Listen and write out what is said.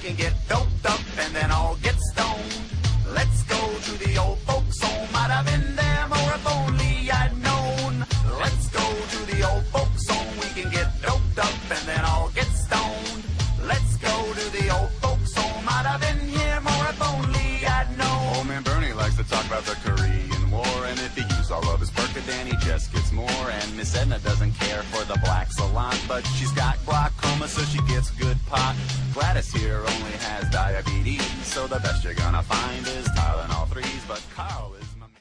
can get doped up and then all get stoned. Let's go to the old folks home. I'd have been there more if only I'd known. Let's go to the old folks home. We can get doped up and then all get stoned. Let's go to the old folks home. I'd have been here more if only I'd known. Old man Bernie likes to talk about the Korean War, and if he used all of his Percodan, he just gets more. And Miss Edna doesn't care for the black salon, but she's got glaucoma, so she gets good pot. Gladys here only has diabetes, so the best you're gonna find is